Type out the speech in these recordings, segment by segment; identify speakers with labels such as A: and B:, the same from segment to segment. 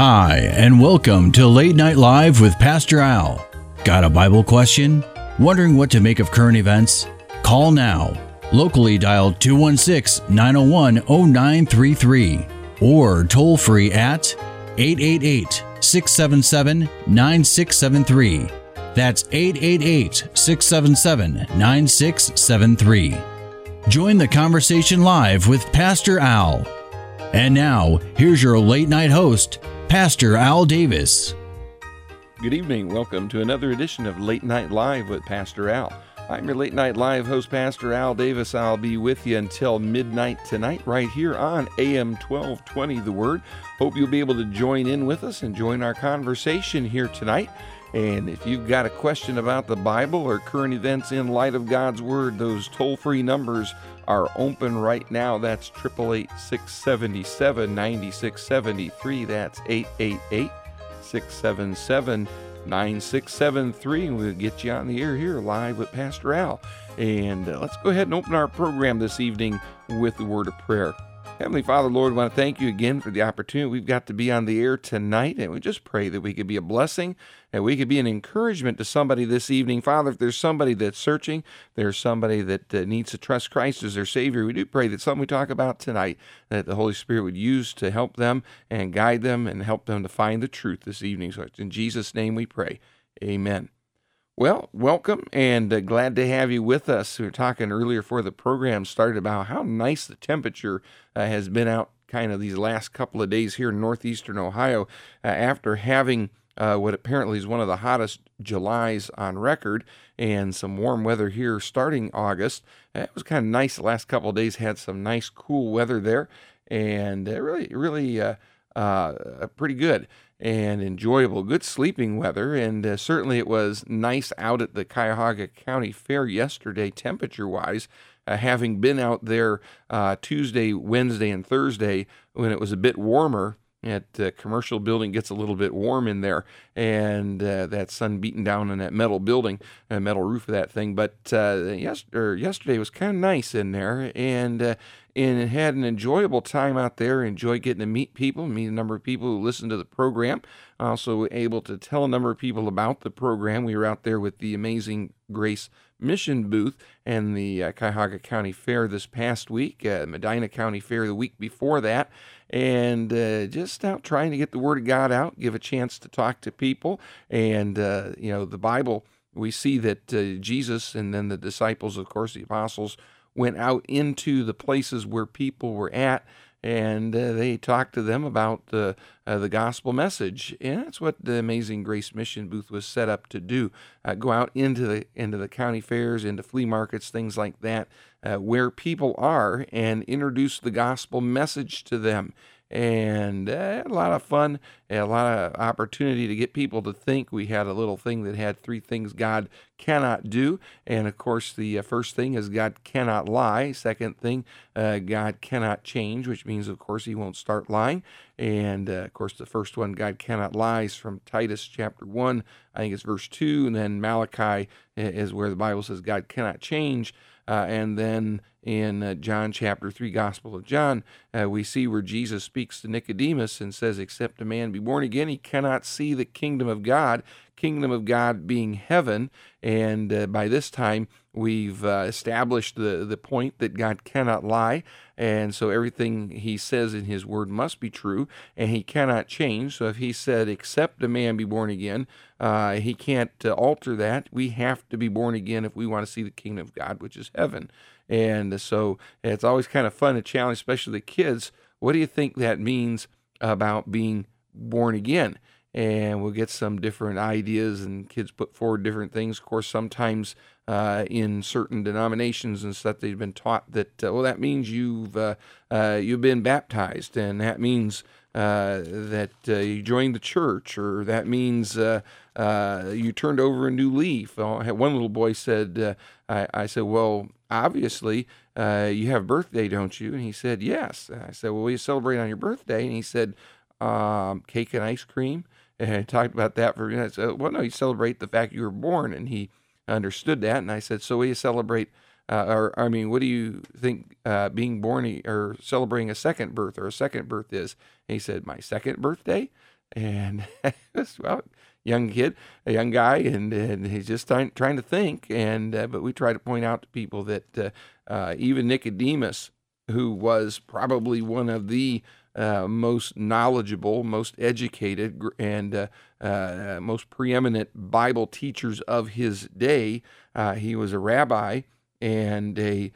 A: Hi, and welcome to Late Night Live with Pastor Al. Got a Bible question? Wondering what to make of current events? Call now. Locally dial 216-901-0933 or toll free at 888-677-9673. That's 888-677-9673. Join the conversation live with Pastor Al. And now, here's your late night host, Pastor Al Davis.
B: Good evening. Welcome to another edition of Late Night Live with Pastor Al. I'm your Late Night Live host, Pastor Al Davis. I'll be with you until midnight tonight right here on AM 1220 The Word. Hope you'll be able to join in with us and join our conversation here tonight. And if you've got a question about the Bible or current events in light of God's Word, those toll-free numbers are open right now. That's 888-677-9673. That's 888-677-9673. We'll get you on the air here live with Pastor Al. And let's go ahead and open our program this evening with the word of prayer. Heavenly Father, Lord, I want to thank you again for the opportunity we've got to be on the air tonight, and we just pray that we could be a blessing and we could be an encouragement to somebody this evening. Father, if there's somebody that's searching, there's somebody that needs to trust Christ as their Savior, we do pray that something we talk about tonight, that the Holy Spirit would use to help them and guide them and help them to find the truth this evening. So it's in Jesus' name we pray. Amen. Well, welcome, and glad to have you with us. We were talking earlier before the program started about how nice the temperature has been out kind of these last couple of days here in northeastern Ohio after having what apparently is one of the hottest Julys on record and some warm weather here starting August. It was kind of nice the last couple of days, had some nice cool weather there, and really pretty good and enjoyable, good sleeping weather, and certainly it was nice out at the Cuyahoga County Fair yesterday, temperature-wise, having been out there Tuesday, Wednesday, and Thursday when it was a bit warmer. That commercial building gets a little bit warm in there, and that sun beating down on that metal building, metal roof of that thing. But yesterday was kind of nice in there, and had an enjoyable time out there. Enjoyed getting to meet people, meet a number of people who listen to the program. Also able to tell a number of people about the program. We were out there with the Amazing Grace Mission booth and the Cuyahoga County Fair this past week, Medina County Fair the week before that, and just out trying to get the Word of God out, give a chance to talk to people. And, the Bible, we see that Jesus and then the disciples, of course, the apostles, went out into the places where people were at, and they talked to them about the gospel message. And that's what the Amazing Grace Mission booth was set up to do. Go out into the county fairs, into flea markets, things like that, where people are, and introduce the gospel message to them. And a lot of fun, a lot of opportunity to get people to think. We had a little thing that had 3 things God cannot do. And of course, the first thing is God cannot lie. Second thing, God cannot change, which means, of course, he won't start lying. And of course, the first one, God cannot lie, is from Titus chapter 1, I think it's verse 2. And then Malachi is where the Bible says God cannot change. And then in John chapter 3, Gospel of John, we see where Jesus speaks to Nicodemus and says, except a man be born again, he cannot see the kingdom of God being heaven. And by this time, we've established the point that God cannot lie. And so everything he says in his word must be true, and he cannot change. So if he said, except a man be born again, he can't alter that. We have to be born again if we want to see the kingdom of God, which is heaven. And so it's always kind of fun to challenge, especially the kids. What do you think that means about being born again? And we'll get some different ideas, and kids put forward different things. Of course, sometimes in certain denominations and stuff, they've been taught that, that means you've been baptized, and that means that you joined the church, or that means you turned over a new leaf. I had one little boy said, I said, well, obviously, you have a birthday, don't you? And he said, yes. I said, well, will you celebrate on your birthday? And he said, cake and ice cream. And I talked about that for a minute. I said, well, no, you celebrate the fact you were born. And he understood that. And I said, so will you celebrate, what do you think being born or celebrating a second birth or a second birth is? And he said, my second birthday? And well, young kid, a young guy, and he's just trying to think. And but we try to point out to people that even Nicodemus, who was probably one of the most knowledgeable, most educated, and most preeminent Bible teachers of his day, he was a rabbi and a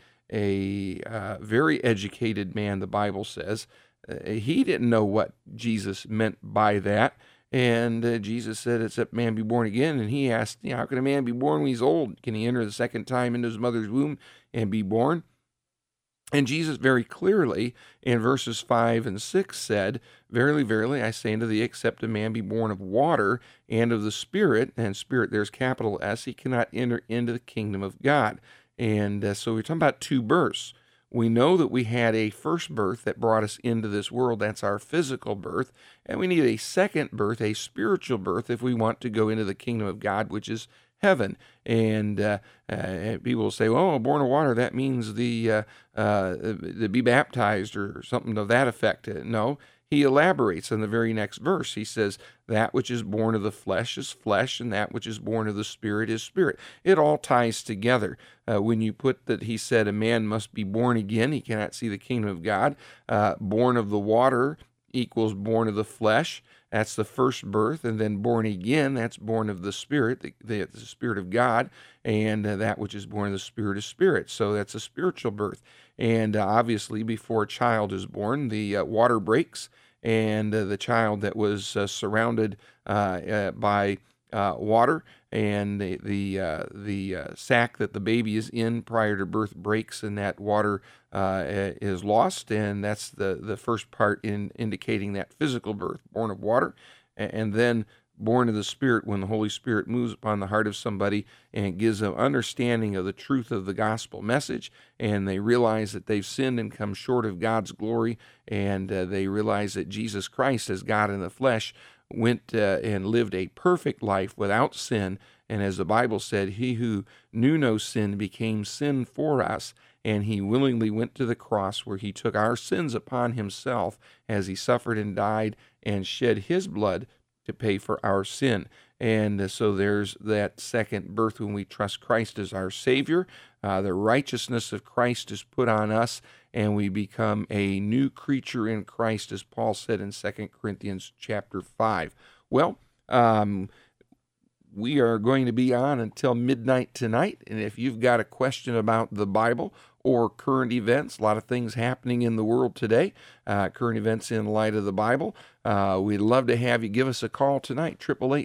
B: very educated man, the Bible says. He didn't know what Jesus meant by that. And Jesus said, except man be born again. And he asked, how can a man be born when he's old? Can he enter the second time into his mother's womb and be born? And Jesus very clearly in verses 5 and 6 said, verily, verily, I say unto thee, except a man be born of water and of the Spirit, and Spirit there's capital S, he cannot enter into the kingdom of God. And so we're talking about two births. We know that we had a first birth that brought us into this world. That's our physical birth. And we need a second birth, a spiritual birth, if we want to go into the kingdom of God, which is heaven. And people will say, well, born of water, that means the be baptized or something to that effect. No, he elaborates in the very next verse. He says, that which is born of the flesh is flesh, and that which is born of the Spirit is spirit. It all ties together. When you put that he said a man must be born again, he cannot see the kingdom of God. Born of the water equals born of the flesh. That's the first birth. And then born again, that's born of the Spirit, the Spirit of God. And that which is born of the Spirit is spirit. So that's a spiritual birth. And obviously, before a child is born, the water breaks, and the child that was surrounded by water, and the sack that the baby is in prior to birth breaks, and that water is lost, and that's the first part in indicating that physical birth, born of water, and then born of the Spirit when the Holy Spirit moves upon the heart of somebody and gives them understanding of the truth of the gospel message, and they realize that they've sinned and come short of God's glory, and they realize that Jesus Christ, as God in the flesh, went and lived a perfect life without sin, and as the Bible said, he who knew no sin became sin for us, and he willingly went to the cross where he took our sins upon himself as he suffered and died and shed his blood to pay for our sin. And so there's that second birth when we trust Christ as our Savior. The righteousness of Christ is put on us, and we become a new creature in Christ, as Paul said in 2 Corinthians chapter 5. Well, we are going to be on until midnight tonight, and if you've got a question about the Bible or current events, a lot of things happening in the world today, current events in light of the Bible, we'd love to have you give us a call tonight,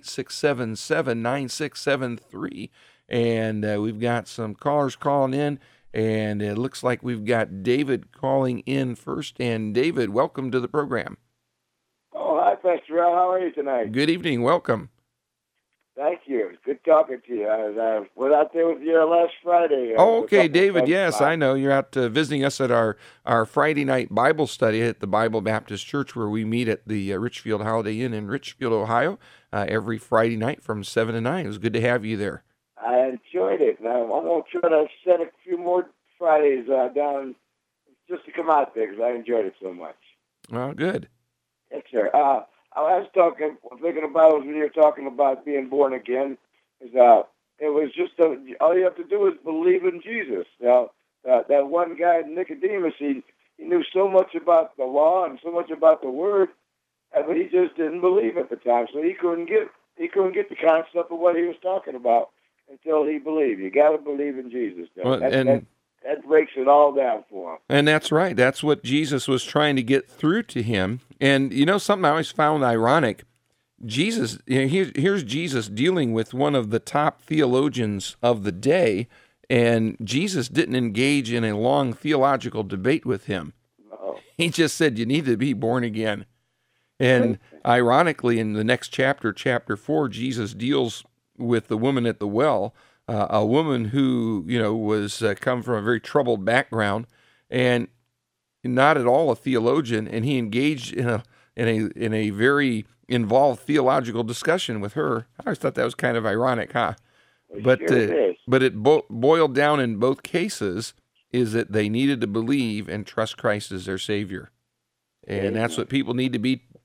B: 888-677-9673. And we've got some callers calling in, and it looks like we've got David calling in first. And David, welcome to the program.
C: Oh, hi, Pastor Al. How are you tonight?
B: Good evening. Welcome.
C: Thank you. It's good talking to you. I was out there with you last Friday.
B: Oh, okay, David. Yes, I know. You're out visiting us at our Friday night Bible study at the Bible Baptist Church, where we meet at the Richfield Holiday Inn in Richfield, Ohio, every Friday night from 7 to 9. It was good to have you there.
C: I enjoyed it. And I'm going to try to set a few more Fridays down just to come out there because I enjoyed it so much.
B: Well, good.
C: Yes, sir. I was thinking about when you were talking about being born again. It was just all you have to do is believe in Jesus. Now, that one guy, Nicodemus, he knew so much about the law and so much about the Word, but he just didn't believe at the time. So he couldn't get the concept of what he was talking about until he believed. You got to believe in Jesus.
B: Well,
C: that breaks it all down for him.
B: And that's right. That's what Jesus was trying to get through to him. And, something I always found ironic, Jesus, here's Jesus dealing with one of the top theologians of the day, and Jesus didn't engage in a long theological debate with him.
C: No.
B: He just said, you need to be born again. And ironically, in the next chapter, chapter 4, Jesus deals with the woman at the well, a woman who, was come from a very troubled background and not at all a theologian, and he engaged in a very involved theological discussion with her. I always thought that was kind of ironic, huh? But it boiled down in both cases is that they needed to believe and trust Christ as their Savior, and that's what people need to be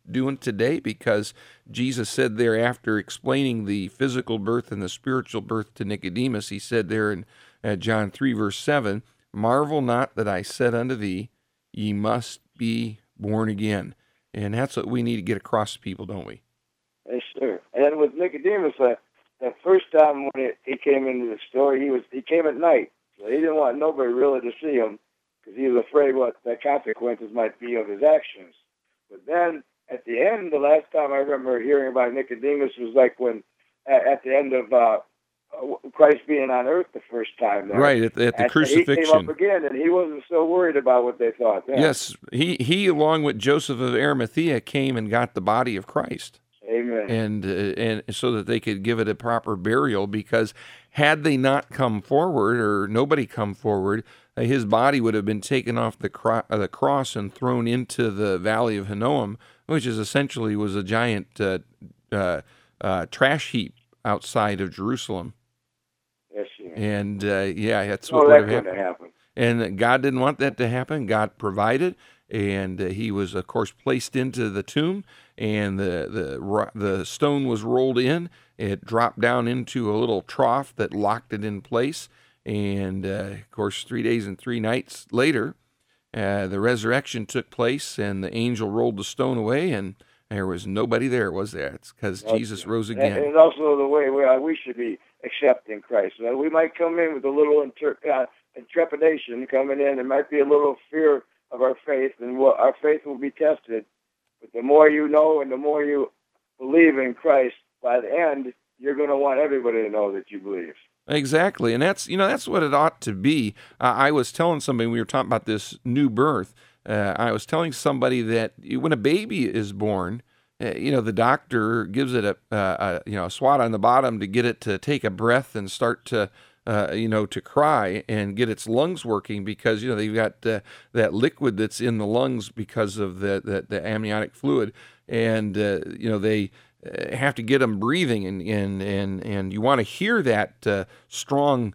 B: doing today, because Jesus said there, after explaining the physical birth and the spiritual birth to Nicodemus, he said there in John 3, verse 7, "Marvel not that I said unto thee, ye must be born again." And that's what we need to get across to people, don't we?
C: Yes, sir. And with Nicodemus, that first time when he came into the store, he came at night. So he didn't want nobody really to see him, because he was afraid what the consequences might be of his actions. But then, at the end, the last time I remember hearing about Nicodemus was like when, at the end of Christ being on earth the first time. There.
B: Right, at the crucifixion.
C: He came up again, and he wasn't so worried about what they thought then.
B: Yes, he along with Joseph of Arimathea, came and got the body of Christ.
C: Amen.
B: And so that they could give it a proper burial, because had they not come forward, or nobody come forward, his body would have been taken off the cross and thrown into the Valley of Hinnom, which is essentially was a giant trash heap outside of Jerusalem.
C: Yes, sir.
B: And that's what would have happened. And God didn't want that to happen. God provided, and he was, of course, placed into the tomb, and the stone was rolled in. It dropped down into a little trough that locked it in place. And, of course, 3 days and 3 nights later, the resurrection took place, and the angel rolled the stone away, and there was nobody there, was there? It's because Jesus rose again.
C: And also the way we should be accepting Christ. We might come in with a little trepidation coming in. There might be a little fear of our faith, and our faith will be tested. But the more you know and the more you believe in Christ, by the end, you're going to want everybody to know that you believe.
B: Exactly, and that's what it ought to be. I was telling somebody, we were talking about this new birth. I was telling somebody that when a baby is born, the doctor gives it a swat on the bottom to get it to take a breath and start to to cry and get its lungs working, because they've got that liquid that's in the lungs because of the amniotic fluid, and they have to get them breathing, and you want to hear that strong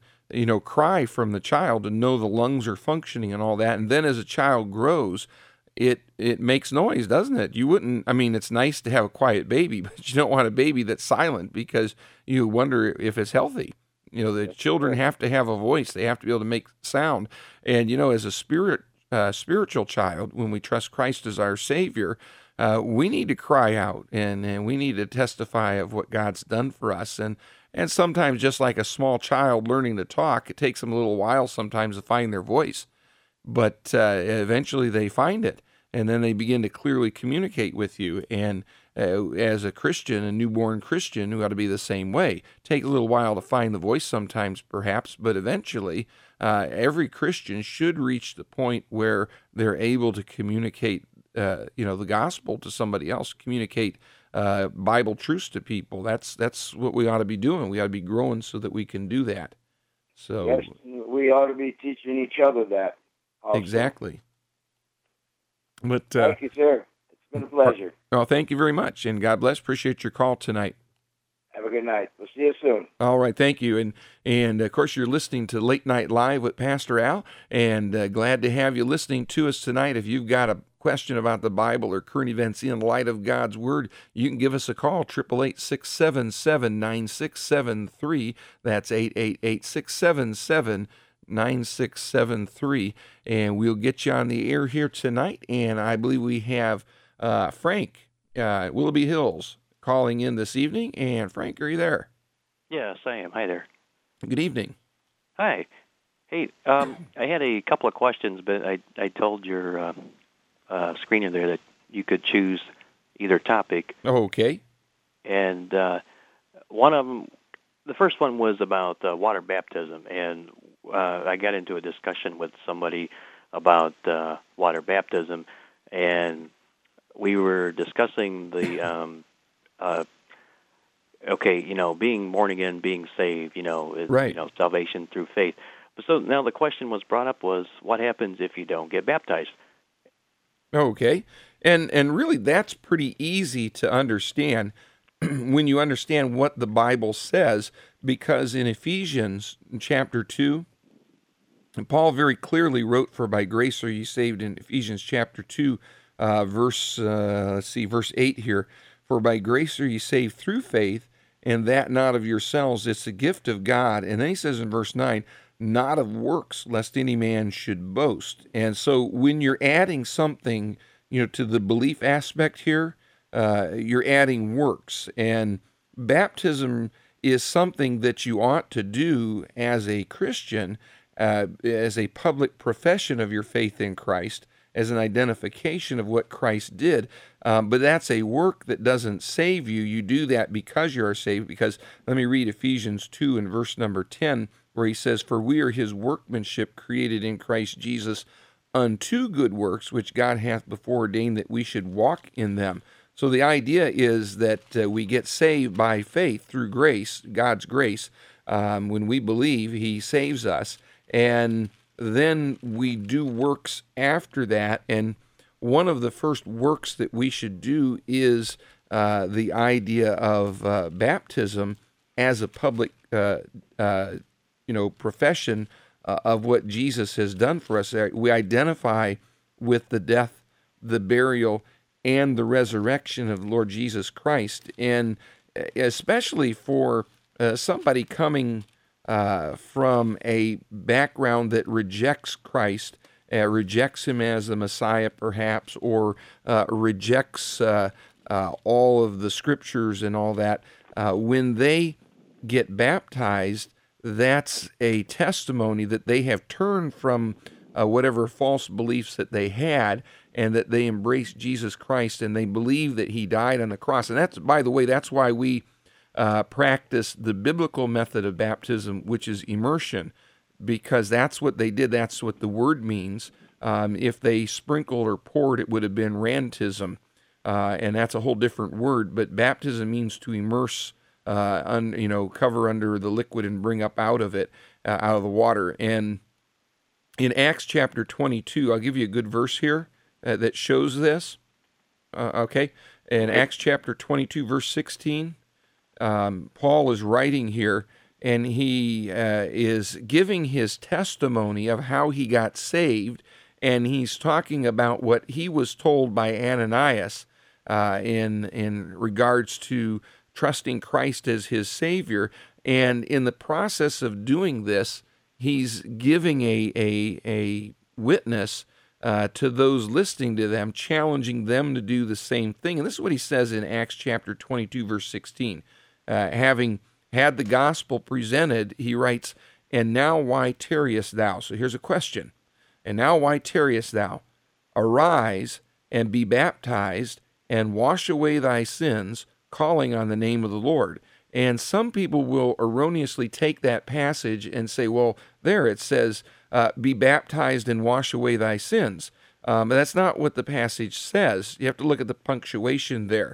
B: cry from the child to know the lungs are functioning and all that. And then as a child grows, it makes noise, doesn't it? You wouldn't, it's nice to have a quiet baby, but you don't want a baby that's silent, because you wonder if it's healthy. The children have to have a voice. They have to be able to make sound. And, as a spiritual child, when we trust Christ as our Savior, we need to cry out, and we need to testify of what God's done for us. And sometimes, just like a small child learning to talk, it takes them a little while sometimes to find their voice. But eventually they find it, and then they begin to clearly communicate with you. And as a Christian, a newborn Christian, who ought to be the same way. Take a little while to find the voice sometimes, perhaps, but eventually every Christian should reach the point where they're able to communicate the gospel to somebody else, communicate Bible truths to people. That's what we ought to be doing. We ought to be growing so that we can do that. So
C: yes, we ought to be teaching each other that also.
B: Exactly. But
C: thank you, sir. It's been a pleasure.
B: Oh, thank you very much, and God bless. Appreciate your call tonight.
C: Have a good night. We'll see you soon.
B: All right, thank you. And of course, you're listening to Late Night Live with Pastor Al, and glad to have you listening to us tonight. If you've got a question about the Bible or current events in light of God's Word, you can give us a call, 888-677-9673. That's 888-677-9673, and we'll get you on the air here tonight. And I believe we have Frank, Willoughby Hills, calling in this evening. And Frank, are you there?
D: Yes, I am. Hi there.
B: Good evening.
D: Hi. Hey, I had a couple of questions, but I told your screener there that you could choose either topic.
B: Okay.
D: And one of them, the first one was about water baptism, and I got into a discussion with somebody about water baptism, and we were discussing the being born again, being saved,
B: right.
D: Salvation through faith. So now the question was brought up was, what happens if you don't get baptized?
B: Okay. And really that's pretty easy to understand when you understand what the Bible says, because in Ephesians chapter 2, Paul very clearly wrote, "For by grace are ye saved," in Ephesians chapter 2, verse 8 here. For by grace are ye saved through faith, and that not of yourselves, it's the gift of God. And then he says in verse 9, not of works, lest any man should boast. And so when you're adding something, to the belief aspect here, you're adding works. And baptism is something that you ought to do as a Christian, as a public profession of your faith in Christ, as an identification of what Christ did. But that's a work that doesn't save you. You do that because you are saved. Because let me read Ephesians 2 and verse number 10, where he says, for we are his workmanship created in Christ Jesus unto good works, which God hath before ordained that we should walk in them. So the idea is that we get saved by faith through grace, God's grace. When we believe, he saves us. And then we do works after that. And one of the first works that we should do is the idea of baptism as a public profession of what Jesus has done for us. We identify with the death, the burial, and the resurrection of the Lord Jesus Christ. And especially for somebody coming from a background that rejects Christ, rejects him as the Messiah perhaps, or rejects all of the scriptures and all that, when they get baptized, that's a testimony that they have turned from whatever false beliefs that they had, and that they embrace Jesus Christ and they believe that he died on the cross. And that's, by the way, that's why we practice the biblical method of baptism, which is immersion, because that's what they did. That's what the word means. If they sprinkled or poured, it would have been rantism, and that's a whole different word. But baptism means to immerse, cover under the liquid and bring up out of it, out of the water. And in Acts chapter 22, I'll give you a good verse here that shows this. Okay, in Acts chapter 22, verse 16, Paul is writing here, and he is giving his testimony of how he got saved, and he's talking about what he was told by Ananias in regards to trusting Christ as his Savior. And in the process of doing this, he's giving a witness to those listening to them, challenging them to do the same thing. And this is what he says in Acts chapter 22, verse 16. Having had the gospel presented, he writes, and now why tarriest thou? So here's a question. And now why tarriest thou? Arise and be baptized and wash away thy sins, calling on the name of the Lord. And some people will erroneously take that passage and say, well, there it says, be baptized and wash away thy sins. But that's not what the passage says. You have to look at the punctuation there.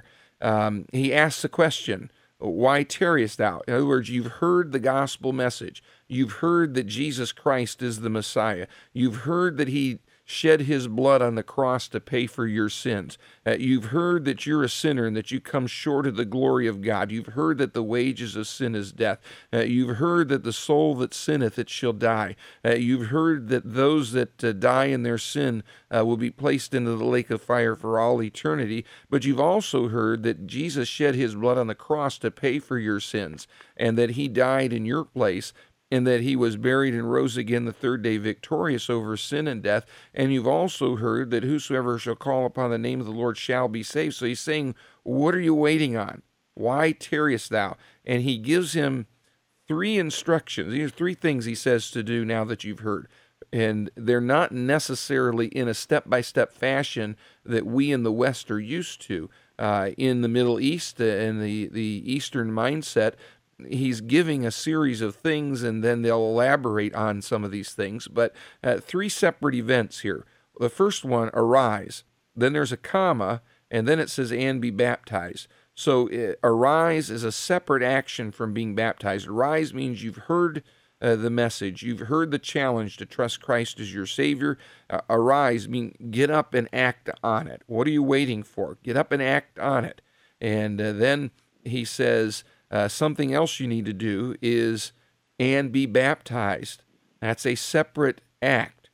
B: He asks the question, why tarriest thou? In other words, you've heard the gospel message. You've heard that Jesus Christ is the Messiah. You've heard that he shed his blood on the cross to pay for your sins. You've heard that you're a sinner and that you come short of the glory of God. You've heard that the wages of sin is death. You've heard that the soul that sinneth, it shall die. You've heard that those that die in their sin will be placed into the lake of fire for all eternity. But you've also heard that Jesus shed his blood on the cross to pay for your sins, and that he died in your place, and that he was buried and rose again the third day victorious over sin and death. And you've also heard that whosoever shall call upon the name of the Lord shall be saved. So he's saying, what are you waiting on? Why tarriest thou? And he gives him three instructions. These are three things he says to do now that you've heard. And they're not necessarily in a step-by-step fashion that we in the West are used to. In the Middle East and the Eastern mindset, he's giving a series of things, and then they'll elaborate on some of these things. But three separate events here. The first one, arise. Then there's a comma, and then it says, and be baptized. So arise is a separate action from being baptized. Arise means you've heard the message. You've heard the challenge to trust Christ as your Savior. Arise means get up and act on it. What are you waiting for? Get up and act on it. And then he says, something else you need to do is, and be baptized. That's a separate act.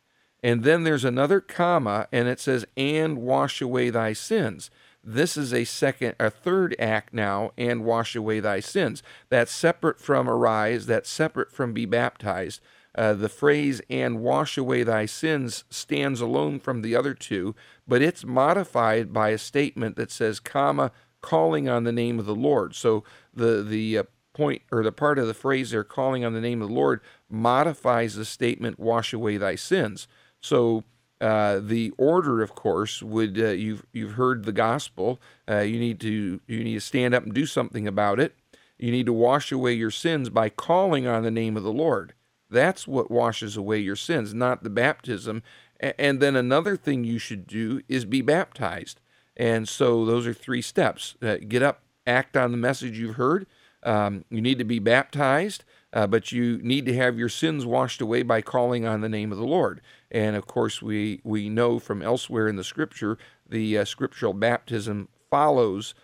B: And then there's another comma, and it says, and wash away thy sins. This is a third act now, and wash away thy sins. That's separate from arise, that's separate from be baptized. The phrase, and wash away thy sins, stands alone from the other two, but it's modified by a statement that says, comma, calling on the name of the Lord. So the point, or the part of the phrase there, calling on the name of the Lord, modifies the statement, wash away thy sins. So the order, of course, would you've heard the gospel. You need to stand up and do something about it. You need to wash away your sins by calling on the name of the Lord. That's what washes away your sins, not the baptism. And then another thing you should do is be baptized. And so those are 3 steps. Get up, act on the message you've heard. You need to be baptized, but you need to have your sins washed away by calling on the name of the Lord. And of course, we know from elsewhere in the Scripture, the scriptural baptism follows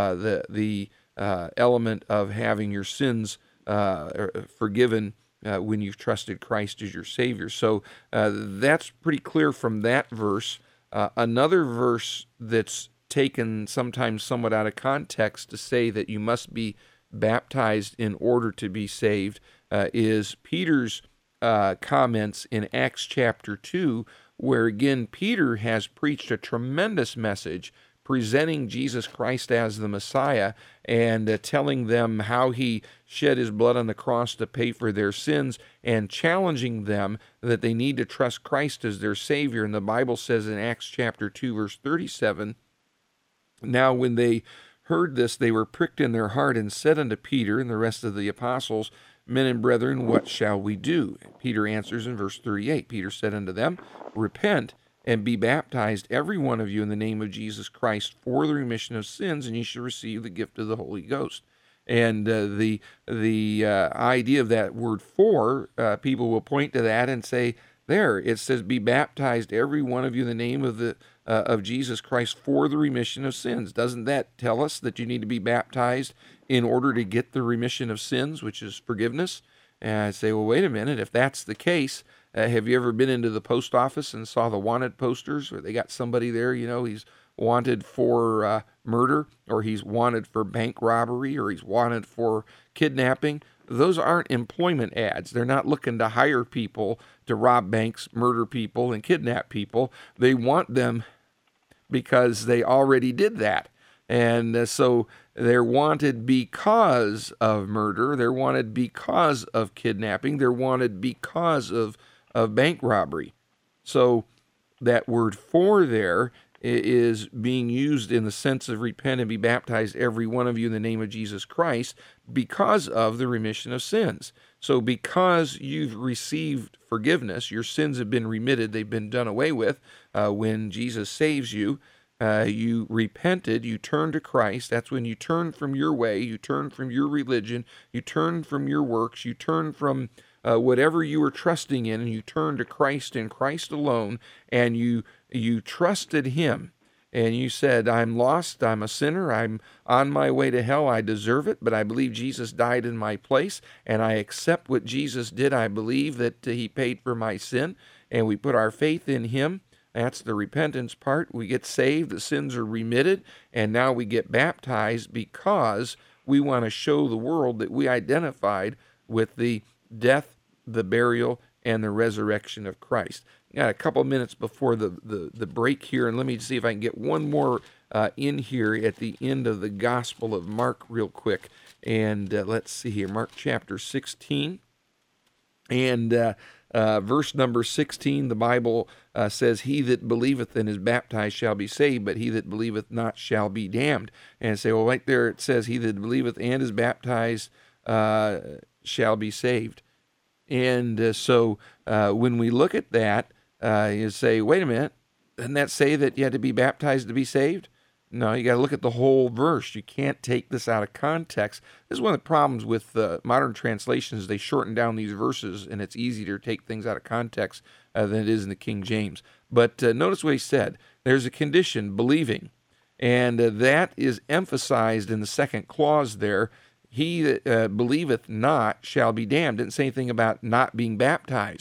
B: the element of having your sins forgiven when you've trusted Christ as your Savior. So that's pretty clear from that verse. Another verse that's taken sometimes somewhat out of context to say that you must be baptized in order to be saved is Peter's comments in Acts chapter 2, where again Peter has preached a tremendous message presenting Jesus Christ as the Messiah and telling them how he shed his blood on the cross to pay for their sins, and challenging them that they need to trust Christ as their Savior. And the Bible says in Acts chapter 2, verse 37, now when they heard this, they were pricked in their heart and said unto Peter and the rest of the apostles, men and brethren, what shall we do? Peter answers in verse 38, Peter said unto them, repent and be baptized, every one of you, in the name of Jesus Christ for the remission of sins, and ye shall receive the gift of the Holy Ghost. And the idea of that word for, people will point to that and say, there, it says, be baptized, every one of you, in the name of Jesus Christ for the remission of sins. Doesn't that tell us that you need to be baptized in order to get the remission of sins, which is forgiveness? And I say, well, wait a minute, if that's the case, have you ever been into the post office and saw the wanted posters where they got somebody there, he's wanted for murder, or he's wanted for bank robbery, or he's wanted for kidnapping? Those aren't employment ads. They're not looking to hire people to rob banks, murder people, and kidnap people. They want them because they already did that. And so they're wanted because of murder. They're wanted because of kidnapping. They're wanted because of bank robbery. So that word for there is being used in the sense of repent and be baptized, every one of you, in the name of Jesus Christ, because of the remission of sins. So because you've received forgiveness, your sins have been remitted, they've been done away with when Jesus saves you. You repented, you turned to Christ. That's when you turn from your way, you turn from your religion, you turn from your works, you turn from whatever you were trusting in, and you turn to Christ and Christ alone, and you trusted him, and you said, I'm lost, I'm a sinner, I'm on my way to hell, I deserve it, but I believe Jesus died in my place, and I accept what Jesus did. I believe that he paid for my sin, and we put our faith in him. That's the repentance part. We get saved, the sins are remitted, and now we get baptized because we want to show the world that we identified with the death, the burial, and the resurrection of Christ. Got a couple minutes before the break here, and let me see if I can get one more in here at the end of the Gospel of Mark real quick. And let's see here, Mark chapter 16. And verse number 16, the Bible says, he that believeth and is baptized shall be saved, but he that believeth not shall be damned. And say, well, right there it says, he that believeth and is baptized shall be saved. And so when we look at that, you say, wait a minute, doesn't that say that you had to be baptized to be saved? No, you got to look at the whole verse. You can't take this out of context. This is one of the problems with modern translations. They shorten down these verses, and it's easier to take things out of context than it is in the King James. But notice what he said. There's a condition, believing, and that is emphasized in the second clause there. He that believeth not shall be damned. Didn't say anything about not being baptized.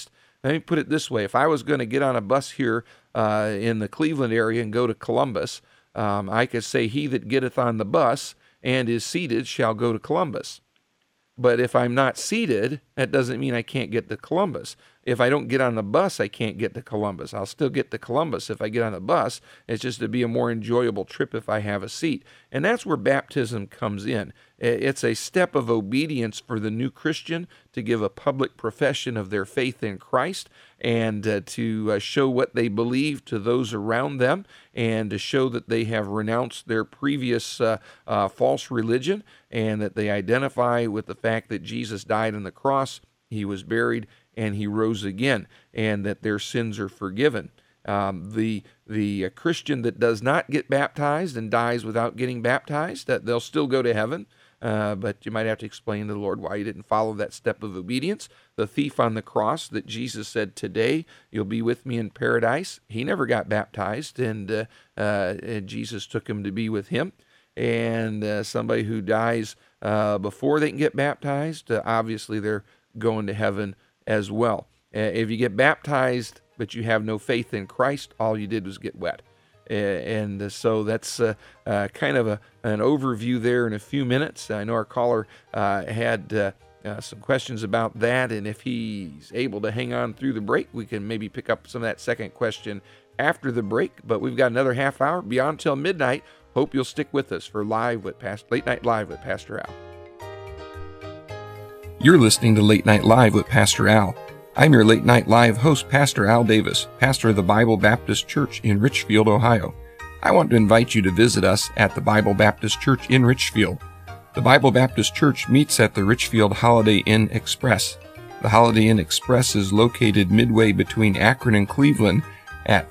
B: Let me put it this way. If I was going to get on a bus here in the Cleveland area and go to Columbus, I could say, he that getteth on the bus and is seated shall go to Columbus. But if I'm not seated, that doesn't mean I can't get to Columbus. If I don't get on the bus, I can't get to Columbus. I'll still get to Columbus if I get on the bus. It's just to be a more enjoyable trip if I have a seat. And that's where baptism comes in. It's a step of obedience for the new Christian to give a public profession of their faith in Christ and to show what they believe to those around them and to show that they have renounced their previous false religion and that they identify with the fact that Jesus died on the cross, he was buried, and he rose again, and that their sins are forgiven. The Christian that does not get baptized and dies without getting baptized, that they'll still go to heaven, but you might have to explain to the Lord why you didn't follow that step of obedience. The thief on the cross that Jesus said, today you'll be with me in paradise, he never got baptized, and Jesus took him to be with him. And somebody who dies before they can get baptized, obviously they're going to heaven as well. If you get baptized but you have no faith in Christ, all you did was get wet. And so that's kind of an overview there in a few minutes. I know our caller had some questions about that, and if he's able to hang on through the break, we can maybe pick up some of that second question after the break. But we've got another half hour beyond till midnight. Hope you'll stick with us for Late Night Live with Pastor Al.
E: You're listening to Late Night Live with Pastor Al. I'm your Late Night Live host, Pastor Al Davis, pastor of the Bible Baptist Church in Richfield, Ohio. I want to invite you to visit us at the Bible Baptist Church in Richfield. The Bible Baptist Church meets at the Richfield Holiday Inn Express. The Holiday Inn Express is located midway between Akron and Cleveland at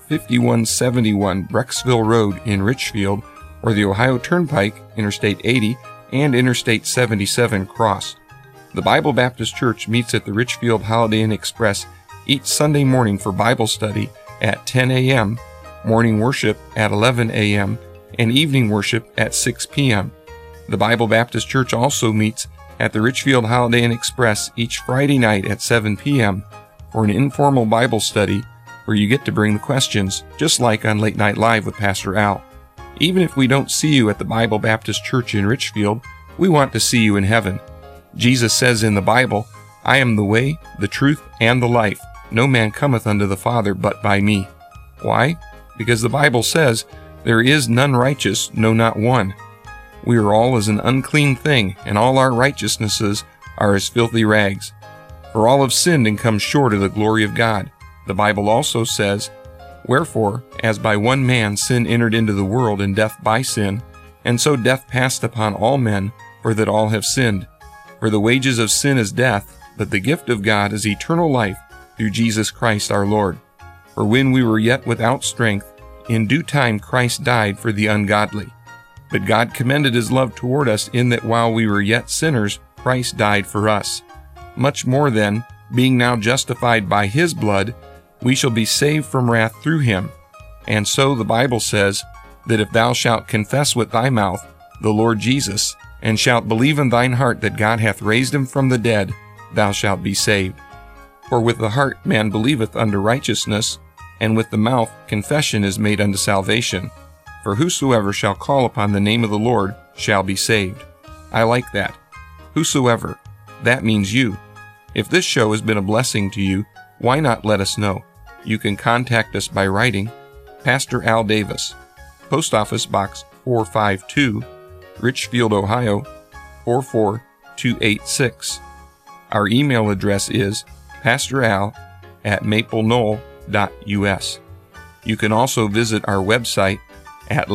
E: 5171 Brecksville Road in Richfield, or the Ohio Turnpike, Interstate 80, and Interstate 77 cross. The Bible Baptist Church meets at the Richfield Holiday Inn Express each Sunday morning for Bible study at 10 a.m., morning worship at 11 a.m., and evening worship at 6 p.m. The Bible Baptist Church also meets at the Richfield Holiday Inn Express each Friday night at 7 p.m. for an informal Bible study where you get to bring the questions, just like on Late Night Live with Pastor Al. Even if we don't see you at the Bible Baptist Church in Richfield, we want to see you in heaven. Jesus says in the Bible, I am the way, the truth, and the life. No man cometh unto the Father but by me. Why? Because the Bible says, there is none righteous, no not one. We are all as an unclean thing, and all our righteousnesses are as filthy rags. For all have sinned and come short of the glory of God. The Bible also says, wherefore, as by one man sin entered into the world, and death by sin, and so death passed upon all men, for that all have sinned. For the wages of sin is death, but the gift of God is eternal life through Jesus Christ our Lord. For when we were yet without strength, in due time Christ died for the ungodly. But God commended his love toward us in that while we were yet sinners, Christ died for us. Much more then, being now justified by his blood, we shall be saved from wrath through him. And so the Bible says that if thou shalt confess with thy mouth the Lord Jesus, and shalt believe in thine heart that God hath raised him from the dead, thou shalt be saved. For with the heart man believeth unto righteousness, and with the mouth confession is made unto salvation. For whosoever shall call upon the name of the Lord shall be saved. I like that. Whosoever. That means you. If this show has been a blessing to you, why not let us know? You can contact us by writing Pastor Al Davis, Post Office Box 452, Richfield, Ohio 44286. Our email address is pastoral@mapleknoll.us. You can also visit our website at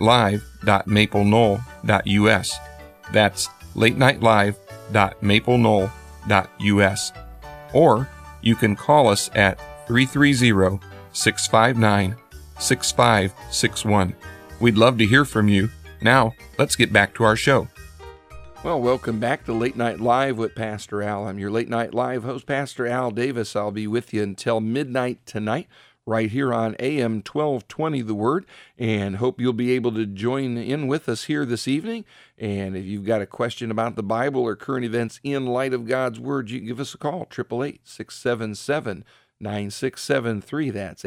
E: latenightlive.mapleknoll.us. That's latenightlive.mapleknoll.us. Or you can call us at 330-659-6561. We'd love to hear from you. Now, let's get back to our show.
B: Well, welcome back to Late Night Live with Pastor Al. I'm your Late Night Live host, Pastor Al Davis. I'll be with you until midnight tonight, right here on AM 1220 The Word, and hope you'll be able to join in with us here this evening. And if you've got a question about the Bible or current events in light of God's Word, you can give us a call, 888-677 9673. That's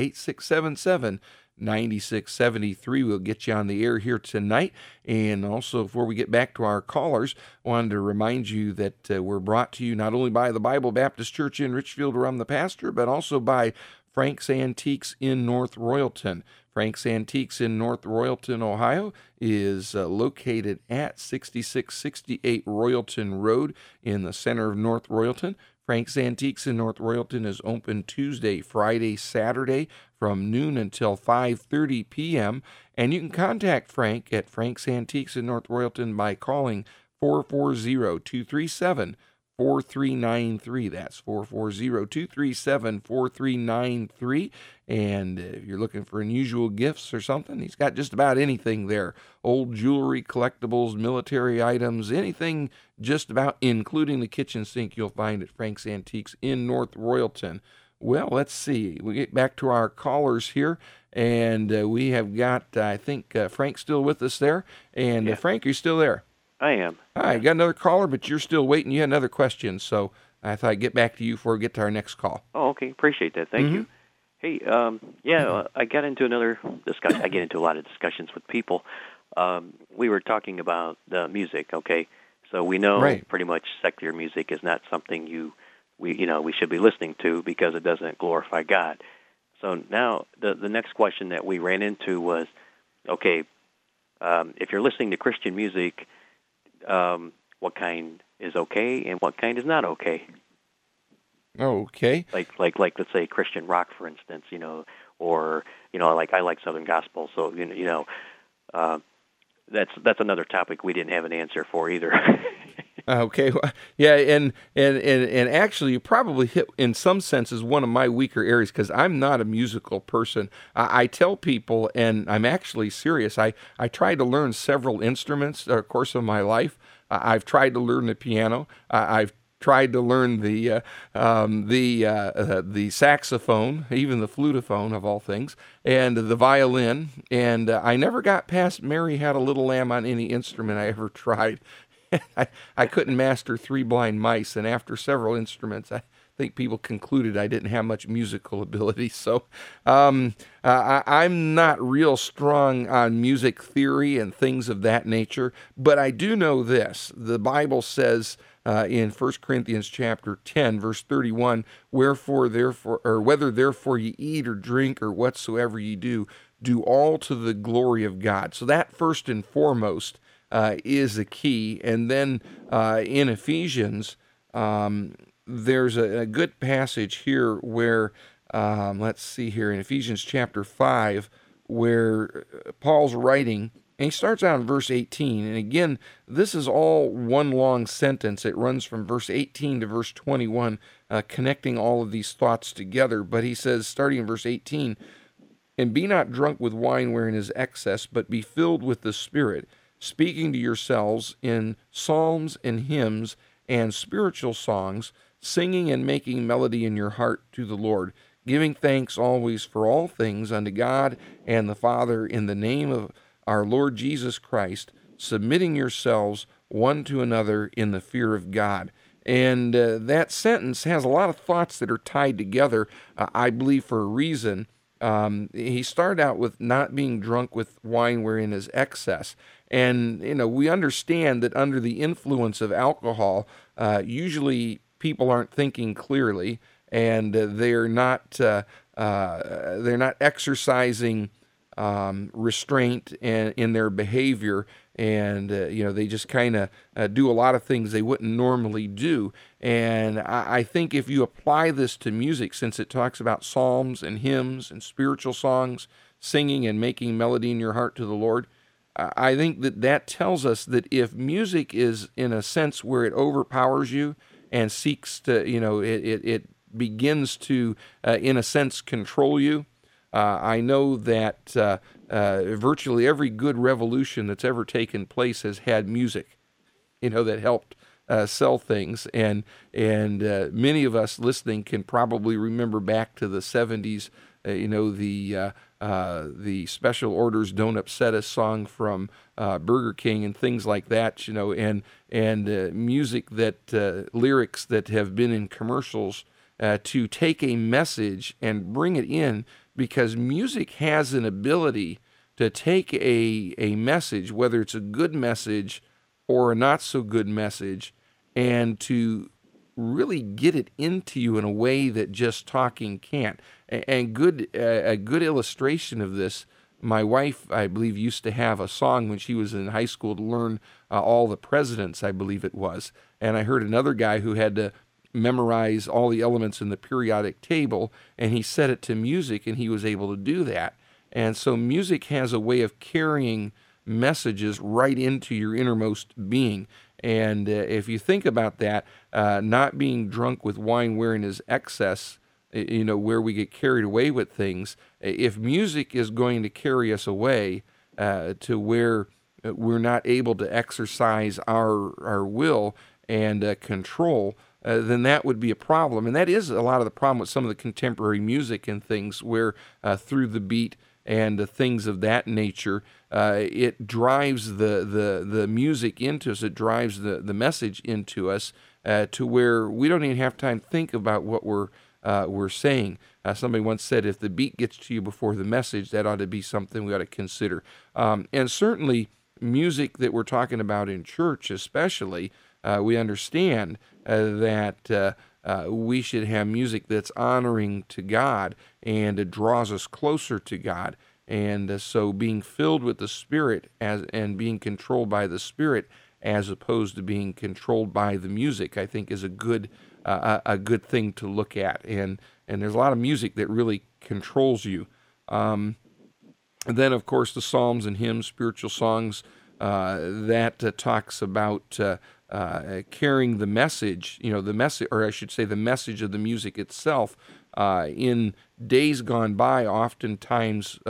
B: 888-677-9673. We'll get you on the air here tonight. And also, before we get back to our callers, I wanted to remind you that we're brought to you not only by the Bible Baptist Church in Richfield, where I'm the pastor, but also by Frank's Antiques in North Royalton. Frank's Antiques in North Royalton, Ohio, is located at 6668 Royalton Road in the center of North Royalton. Frank's Antiques in North Royalton is open Tuesday, Friday, Saturday from noon until 5:30 p.m. And you can contact Frank at Frank's Antiques in North Royalton by calling 440-237-4393. That's 440-237-4393. And if you're looking for unusual gifts or something, he's got just about anything there. Old jewelry, collectibles, military items, anything just about, including the kitchen sink, you'll find at Frank's Antiques in North Royalton. Well, let's see. We get back to our callers here, and we have got, I think, Frank still with us there. And
D: Yeah.
B: Frank, you're still there?
D: I am.
B: Hi, got another caller, but you're still waiting. You had another question, so I thought I'd get back to you before we get to our next call.
D: Oh, okay. Appreciate that. Thank you. Hey, I got into another discussion. I get into a lot of discussions with people. We were talking about music, okay? So we know pretty much secular music is not something we should be listening to because it doesn't glorify God. So now the next question that we ran into was, okay, if you're listening to Christian music, what kind is okay and what kind is not okay?
B: Okay.
D: Like let's say Christian rock, for instance, or like I like Southern gospel, so that's another topic we didn't have an answer for either.
B: Okay, well, yeah, and actually, you probably hit in some senses one of my weaker areas because I'm not a musical person. I tell people, and I'm actually serious. I tried to learn several instruments the course of my life. I've tried to learn the piano. I've tried to learn the saxophone, even the flutophone of all things, and the violin. And I never got past Mary Had a Little Lamb on any instrument I ever tried. I couldn't master Three Blind Mice, and after several instruments, I think people concluded I didn't have much musical ability. So I'm not real strong on music theory and things of that nature, but I do know this. The Bible says in 1 Corinthians chapter 10, verse 31, whether therefore ye eat or drink or whatsoever ye do all to the glory of God. So that first and foremost is the key. And then in Ephesians, there's a good passage here where, let's see here, in Ephesians chapter 5, where Paul's writing, and he starts out in verse 18. And again, this is all one long sentence. It runs from verse 18 to verse 21, connecting all of these thoughts together. But he says, starting in verse 18, "And be not drunk with wine wherein is excess, but be filled with the Spirit, speaking to yourselves in psalms and hymns and spiritual songs, singing and making melody in your heart to the Lord, giving thanks always for all things unto God and the Father in the name of our Lord Jesus Christ, submitting yourselves one to another in the fear of God." And that sentence has a lot of thoughts that are tied together, I believe, for a reason. He started out with not being drunk with wine wherein is excess. And, we understand that under the influence of alcohol, usually people aren't thinking clearly, and they're not exercising restraint in their behavior, and they just kind of do a lot of things they wouldn't normally do. And I think if you apply this to music, since it talks about psalms and hymns and spiritual songs, singing and making melody in your heart to the Lord, I think that tells us that if music is in a sense where it overpowers you and seeks to, it begins to, in a sense, control you. I know that virtually every good revolution that's ever taken place has had music, that helped sell things. And many of us listening can probably remember back to the 70s, the Special Orders Don't Upset Us song from Burger King and things like that, and music that lyrics that have been in commercials to take a message and bring it in, because music has an ability to take a message, whether it's a good message or a not so good message, and to really get it into you in a way that just talking can't. And a good illustration of this, my wife, I believe, used to have a song when she was in high school to learn all the presidents, I believe it was. And I heard another guy who had to memorize all the elements in the periodic table, and he set it to music, and he was able to do that. And so music has a way of carrying messages right into your innermost being. And if you think about that, not being drunk with wine wherein is excess, where we get carried away with things, if music is going to carry us away to where we're not able to exercise our will and control, then that would be a problem. And that is a lot of the problem with some of the contemporary music and things, where through the beat and things of that nature, it drives the music into us, it drives the message into us, to where we don't even have time to think about what we're saying. Somebody once said, if the beat gets to you before the message, that ought to be something we ought to consider. And certainly music that we're talking about in church especially, we understand that we should have music that's honoring to God, and it draws us closer to God. And so being filled with the Spirit and being controlled by the Spirit, as opposed to being controlled by the music, I think is a good thing to look at. And there's a lot of music that really controls you. And then, of course, the Psalms and hymns, spiritual songs, that talks about carrying the message, the message, or I should say the message of the music itself. In days gone by, oftentimes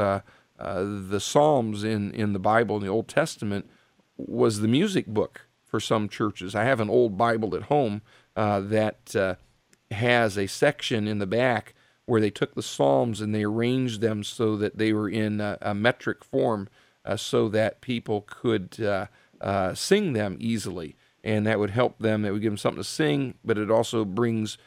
B: the Psalms in the Bible, in the Old Testament, was the music book for some churches. I have an old Bible at home that has a section in the back where they took the Psalms and they arranged them so that they were in a metric form, so that people could sing them easily. And that would help them. That would give them something to sing, but it also brings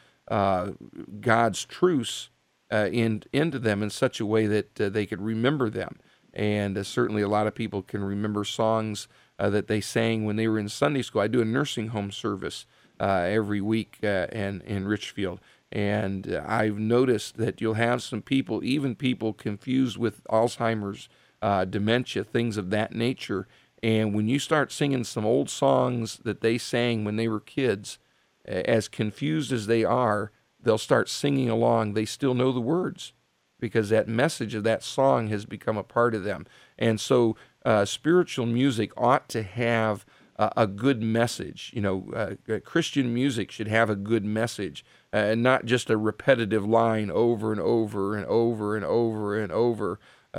B: God's truths into them in such a way that they could remember them. And certainly a lot of people can remember songs that they sang when they were in Sunday school. I do a nursing home service every week in Richfield. And I've noticed that you'll have some people, even people confused with Alzheimer's, dementia, things of that nature. And when you start singing some old songs that they sang when they were kids, as confused as they are, they'll start singing along. They still know the words because that message of that song has become a part of them. And so spiritual music ought to have a good message. Christian music should have a good message, and not just a repetitive line over and over and over and over and over.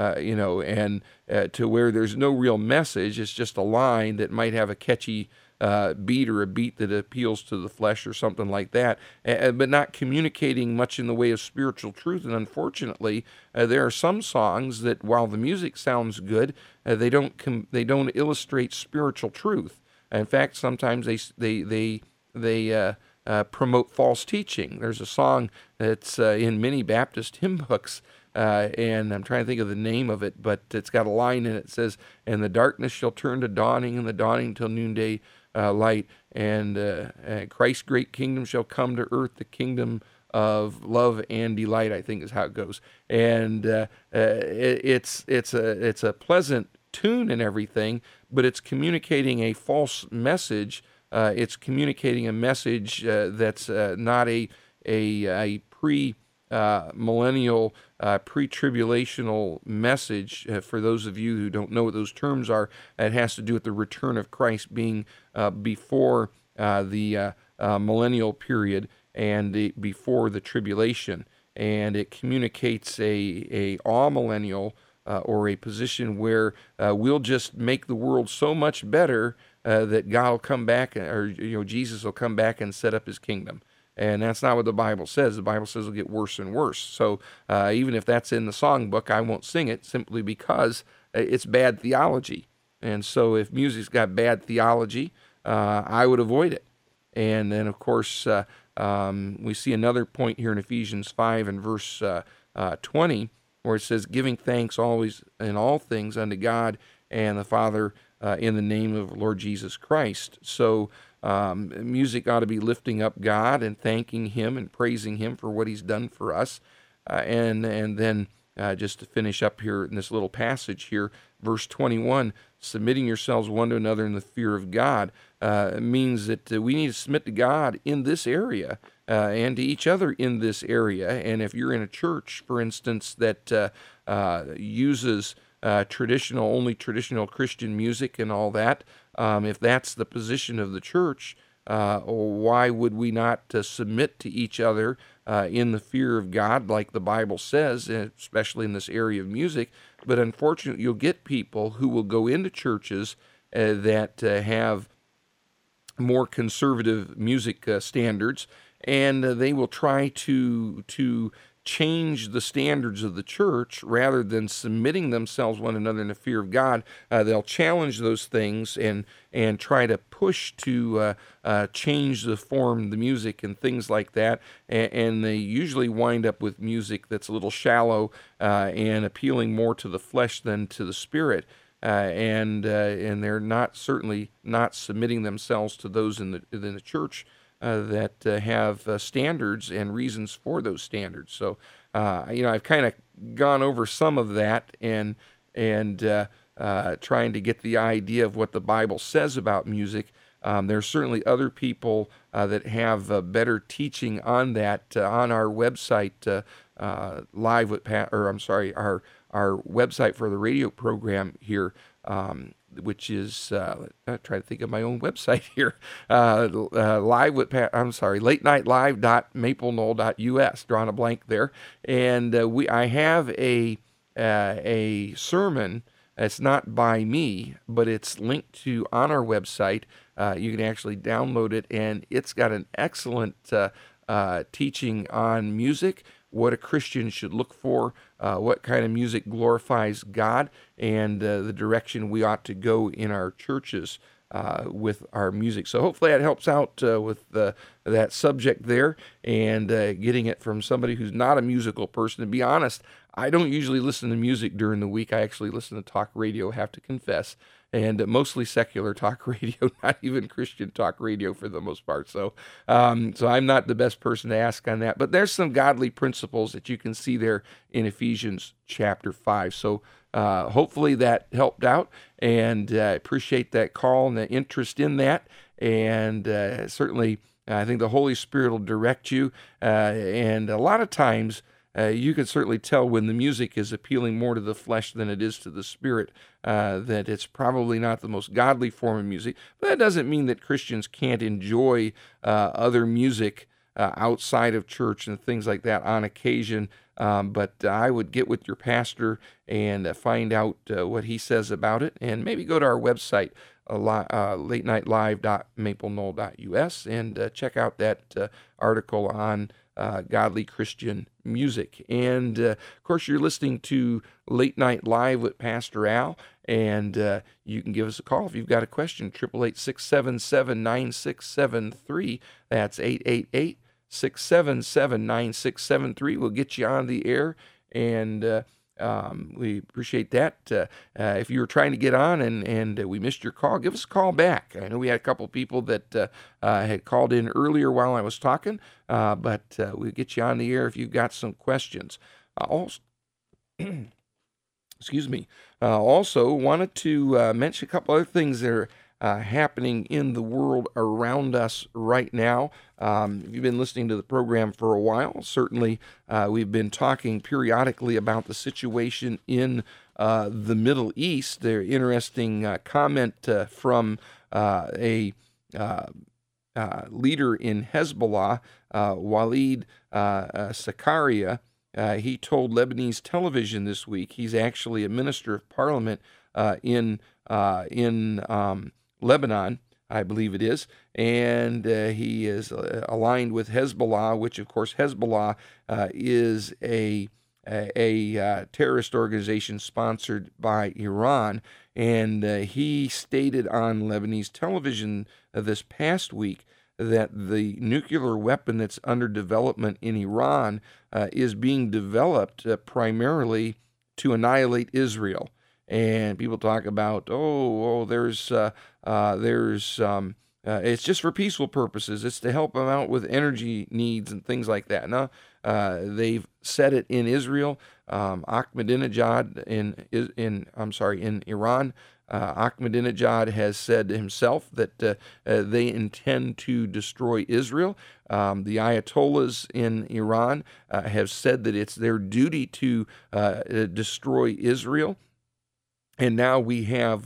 B: To where there's no real message. It's just a line that might have a catchy beat, or a beat that appeals to the flesh or something like that, but not communicating much in the way of spiritual truth. And unfortunately, there are some songs that, while the music sounds good, they don't illustrate spiritual truth. In fact, sometimes they promote false teaching. There's a song that's in many Baptist hymn books, and I'm trying to think of the name of it, but it's got a line in it that says, "And the darkness shall turn to dawning, and the dawning till noonday light, and Christ's great kingdom shall come to earth, the kingdom of love and delight," I think is how it goes. And it's a pleasant tune and everything, but it's communicating a false message. It's communicating a message that's not a millennial, pre-tribulational message. For those of you who don't know what those terms are, it has to do with the return of Christ being before the millennial period and before the tribulation. And it communicates a amillennial, or a position where we'll just make the world so much better that God will come back, or Jesus will come back and set up his kingdom. And that's not what the Bible says. The Bible says it'll get worse and worse. So even if that's in the songbook, I won't sing it, simply because it's bad theology. And so if music's got bad theology, I would avoid it. And then, of course, We see another point here in Ephesians 5 and verse 20, where it says, giving thanks always in all things unto God and the Father in the name of Lord Jesus Christ. So music ought to be lifting up God and thanking Him and praising Him for what He's done for us. And then just to finish up here in this little passage here, verse 21, submitting yourselves one to another in the fear of God, means that we need to submit to God in this area and to each other in this area. And if you're in a church, for instance, that uses only traditional Christian music and all that, if that's the position of the church, why would we not submit to each other in the fear of God, like the Bible says, especially in this area of music? But unfortunately, you'll get people who will go into churches that have more conservative music standards, and they will try to change the standards of the church rather than submitting themselves one another in the fear of God. They'll challenge those things and try to push to change the form, the music, and things like that. And they usually wind up with music that's a little shallow and appealing more to the flesh than to the spirit. And they're certainly not submitting themselves to those in the church that have standards and reasons for those standards. So, I've kind of gone over some of that and trying to get the idea of what the Bible says about music. There's certainly other people that have better teaching on that on our website, live with our website for the radio program here. Which is, I try to think of my own website here, latenightlive.mapleknoll.us, drawing a blank there. And I have a sermon. It's not by me, but it's linked to on our website. You can actually download it, and it's got an excellent teaching on music, what a Christian should look for, what kind of music glorifies God, and the direction we ought to go in our churches with our music. So hopefully that helps out with that subject there, and getting it from somebody who's not a musical person. To be honest, I don't usually listen to music during the week. I actually listen to talk radio, have to confess, and mostly secular talk radio, not even Christian talk radio for the most part. So I'm not the best person to ask on that. But there's some godly principles that you can see there in Ephesians chapter 5. So hopefully that helped out, and I appreciate that call and the interest in that. And certainly I think the Holy Spirit will direct you. And a lot of times, you can certainly tell when the music is appealing more to the flesh than it is to the spirit, that it's probably not the most godly form of music. But that doesn't mean that Christians can't enjoy other music outside of church and things like that on occasion. But I would get with your pastor and find out what he says about it, and maybe go to our website, latenightlive.mapleknoll.us, and check out that article on godly Christian music. And of course, you're listening to Late Night Live with Pastor Al, and you can give us a call if you've got a question. 888-677-9673. That's 888-677-9673. We'll get you on the air, and we appreciate that. If you were trying to get on and we missed your call, give us a call back. I know we had a couple people that had called in earlier while I was talking, but we'll get you on the air if you've got some questions. Also, excuse me. Also wanted to mention a couple other things that are happening in the world around us right now. If you've been listening to the program for a while, certainly we've been talking periodically about the situation in the Middle East. There's interesting comment from a leader in Hezbollah, Walid Zakaria. He told Lebanese television this week, he's actually a minister of parliament in Lebanon, I believe it is, and he is aligned with Hezbollah, which of course Hezbollah is a terrorist organization sponsored by Iran. And he stated on Lebanese television this past week that the nuclear weapon that's under development in Iran is being developed primarily to annihilate Israel. And people talk about, it's just for peaceful purposes. It's to help them out with energy needs and things like that. No, they've said it in Israel. Ahmadinejad in Iran. Ahmadinejad has said himself that they intend to destroy Israel. The Ayatollahs in Iran have said that it's their duty to destroy Israel. And now we have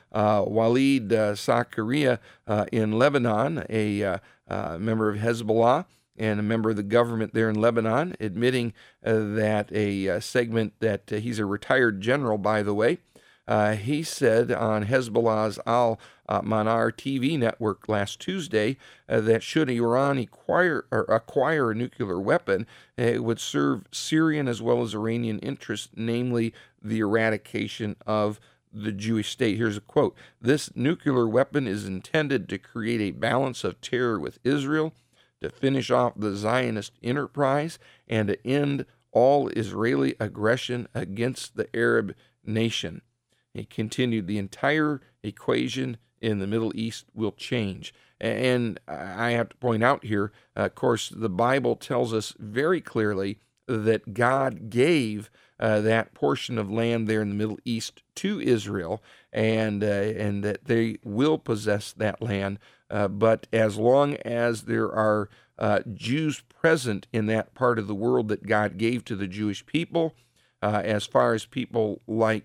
B: Walid Zakaria in Lebanon, a member of Hezbollah and a member of the government there in Lebanon, admitting that a segment that he's a retired general, by the way. He said on Hezbollah's Al-Manar TV network last Tuesday that should Iran acquire a nuclear weapon, it would serve Syrian as well as Iranian interests, namely the eradication of the Jewish state. Here's a quote: "This nuclear weapon is intended to create a balance of terror with Israel, to finish off the Zionist enterprise, and to end all Israeli aggression against the Arab nation." He continued, "The entire equation in the Middle East will change." And I have to point out here, of course, the Bible tells us very clearly that God gave that portion of land there in the Middle East to Israel, and that they will possess that land. But as long as there are Jews present in that part of the world that God gave to the Jewish people, as far as people like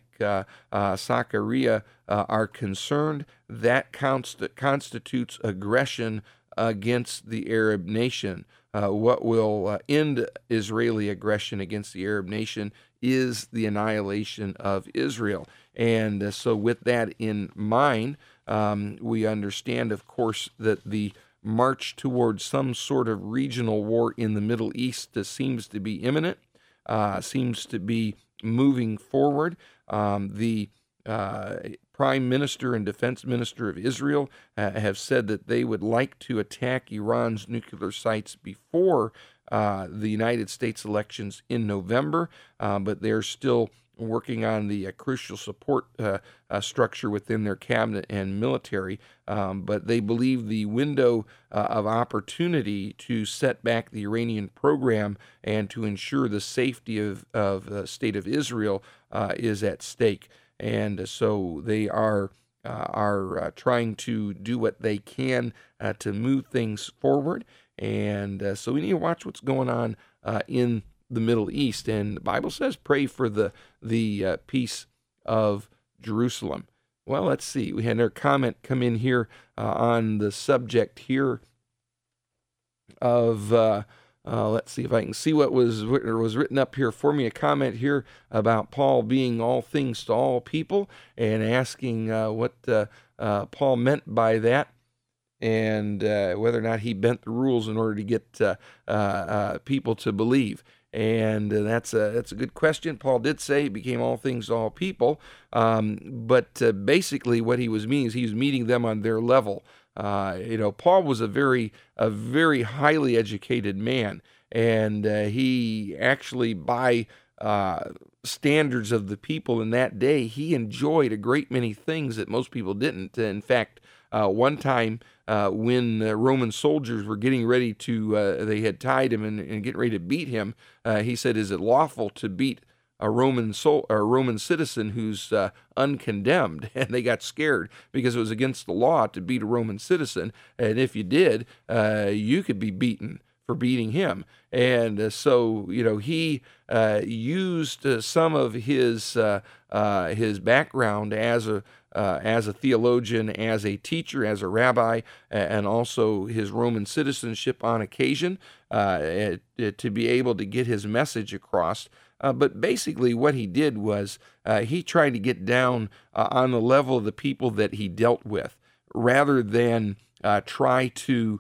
B: Zakaria are concerned, that constitutes aggression against the Arab nation. What will end Israeli aggression against the Arab nation is the annihilation of Israel. And so with that in mind, we understand, of course, that the march towards some sort of regional war in the Middle East seems to be imminent, seems to be moving forward. The Prime Minister and Defense Minister of Israel have said that they would like to attack Iran's nuclear sites before the United States elections in November, but they're still working on the crucial support structure within their cabinet and military. But they believe the window of opportunity to set back the Iranian program and to ensure the safety of the state of Israel is at stake. And so they are trying to do what they can to move things forward. And so we need to watch what's going on in the Middle East. And the Bible says, pray for the peace of Jerusalem. Well, let's see. We had another comment come in here on the subject here of, let's see if I can see what was written up here for me. A comment here about Paul being all things to all people, and asking what Paul meant by that, and whether or not he bent the rules in order to get people to believe. And that's a good question. Paul did say he became all things to all people, but basically what he was meaning is he was meeting them on their level. Paul was a very highly educated man, and he actually, by standards of the people in that day, he enjoyed a great many things that most people didn't. In fact, one time when Roman soldiers were getting ready to, they had tied him and getting ready to beat him, he said, "Is it lawful to beat a Roman citizen who's uncondemned?" And they got scared because it was against the law to beat a Roman citizen, and if you did, you could be beaten for beating him. And so he used some of his background as a theologian, as a teacher, as a rabbi, and also his Roman citizenship on occasion to be able to get his message across. But basically what he did was he tried to get down on the level of the people that he dealt with, rather than try to,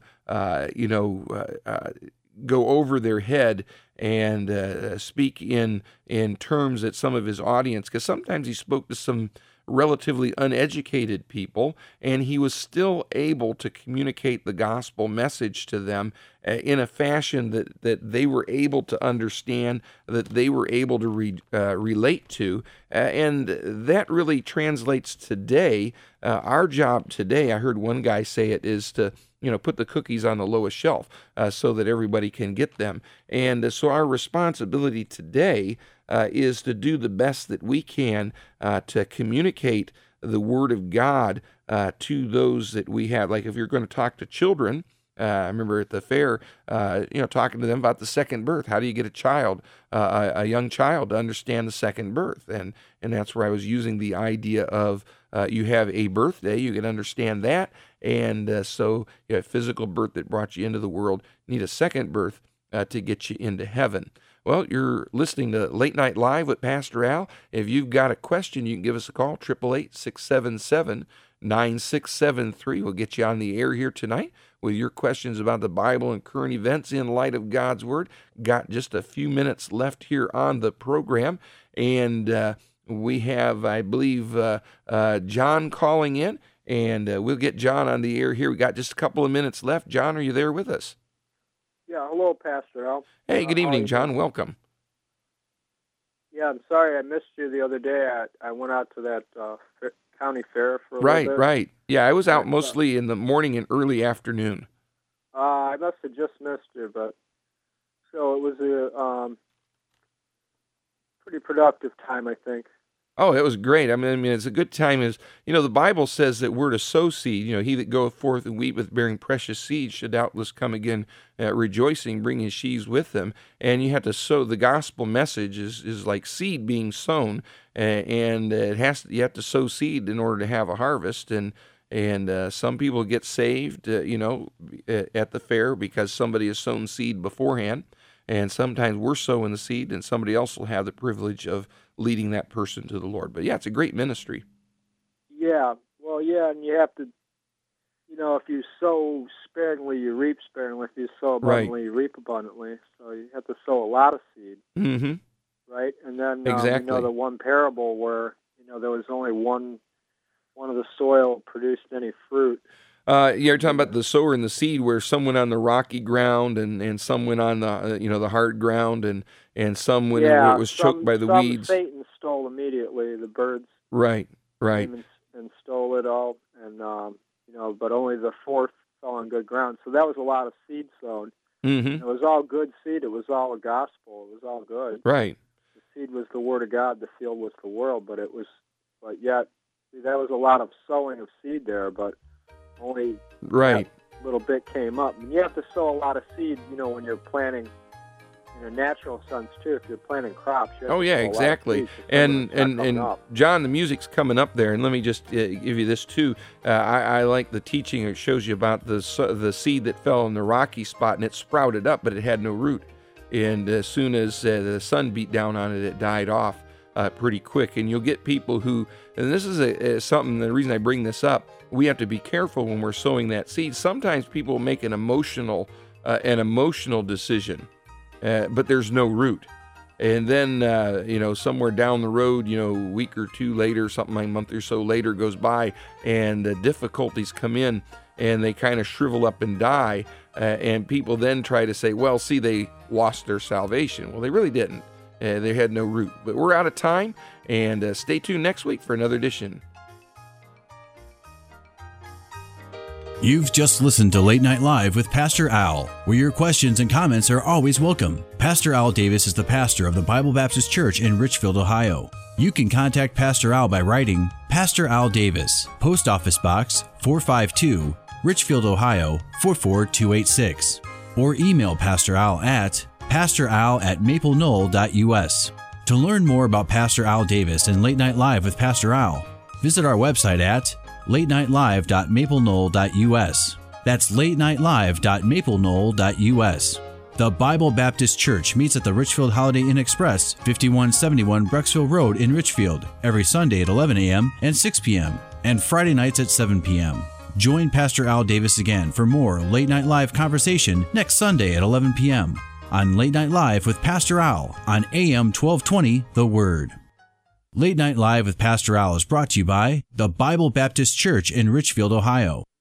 B: go over their head and speak in terms that some of his audience, because sometimes he spoke to some relatively uneducated people, and he was still able to communicate the gospel message to them in a fashion that they were able to understand, that they were able to relate to, and that really translates today. Our job today, I heard one guy say it, is to put the cookies on the lowest shelf so that everybody can get them. And so our responsibility today is to do the best that we can to communicate the Word of God to those that we have. Like if you're going to talk to children, I remember at the fair, talking to them about the second birth. How do you get a child, a young child, to understand the second birth? And that's where I was using the idea of you have a birthday, you can understand that, and so you have physical birth that brought you into the world, need a second birth to get you into heaven. Well, you're listening to Late Night Live with Pastor Al. If you've got a question, you can give us a call, 888-677-9673. We'll get you on the air here tonight with your questions about the Bible and current events in light of God's Word. Got just a few minutes left here on the program, and we have, I believe, John calling in, and we'll get John on the air here. We got just a couple of minutes left. John, are you there with us?
F: Yeah, hello, Pastor Al.
B: Hey, good evening, John. Welcome.
F: Yeah, I'm sorry I missed you the other day. I went out to that county fair for a little bit.
B: Right. Yeah, I was out mostly in the morning and early afternoon.
F: I must have just missed you, but so it was a pretty productive time, I think.
B: Oh, it was great. I mean, it's a good time. The Bible says that we're to sow seed. He that goeth forth and weepeth, bearing precious seed, should doubtless come again rejoicing, bringing sheaves with them. And you have to sow. The gospel message is like seed being sown, and you have to sow seed in order to have a harvest. And some people get saved, at the fair because somebody has sown seed beforehand. And sometimes we're sowing the seed, and somebody else will have the privilege of leading that person to the Lord. But yeah, it's a great ministry.
F: Yeah, well, yeah, and you have to, if you sow sparingly, you reap sparingly. If you sow abundantly, you reap abundantly. So you have to sow a lot of seed, right? And then
B: exactly.
F: The one parable where there was only one of the soil produced any fruit.
B: You're talking about the sower and the seed, where some went on the rocky ground and some went on the the hard ground, and some went where it was choked by the weeds.
F: Satan stole immediately. The birds
B: right
F: came and stole it all, and but only the fourth fell on good ground. So that was a lot of seed sown. Mm-hmm. It was all good seed. It was all a gospel. It was all good.
B: Right.
F: The seed was the word of God. The field was the world. But yet that was a lot of sowing of seed there, but only that little bit came up. And you have to sow a lot of seed, when you're planting in a natural sense too. If you're planting crops, you have to sow
B: exactly.
F: A lot of seed,
B: and John, the music's coming up there, and let me just give you this too. I like the teaching. It shows you about the seed that fell in the rocky spot, and it sprouted up, but it had no root. And as soon as the sun beat down on it, it died off pretty quick. And you'll get people who, and this is something. The reason I bring this up, we have to be careful when we're sowing that seed. Sometimes people make an emotional decision, but there's no root. And then, somewhere down the road, a week or two later, something like a month or so later goes by, and difficulties come in, and they kind of shrivel up and die. And people then try to say, well, see, they lost their salvation. Well, they really didn't. They had no root. But we're out of time, and stay tuned next week for another edition.
A: You've just listened to Late Night Live with Pastor Al, where your questions and comments are always welcome. Pastor Al Davis is the pastor of the Bible Baptist Church in Richfield, Ohio. You can contact Pastor Al by writing Pastor Al Davis, Post Office Box 452, Richfield, Ohio 44286, or email Pastor Al at pastoral@maplenol.us. To learn more about Pastor Al Davis and Late Night Live with Pastor Al, visit our website at latenightlive.maplenol.us. That's latenightlive.maplenol.us. The Bible Baptist Church meets at the Richfield Holiday Inn Express, 5171 Brecksville Road in Richfield, every Sunday at 11 a.m. and 6 p.m., and Friday nights at 7 p.m. Join Pastor Al Davis again for more Late Night Live conversation next Sunday at 11 p.m. on Late Night Live with Pastor Al on AM 1220, The Word. Late Night Live with Pastor Al is brought to you by the Bible Baptist Church in Richfield, Ohio.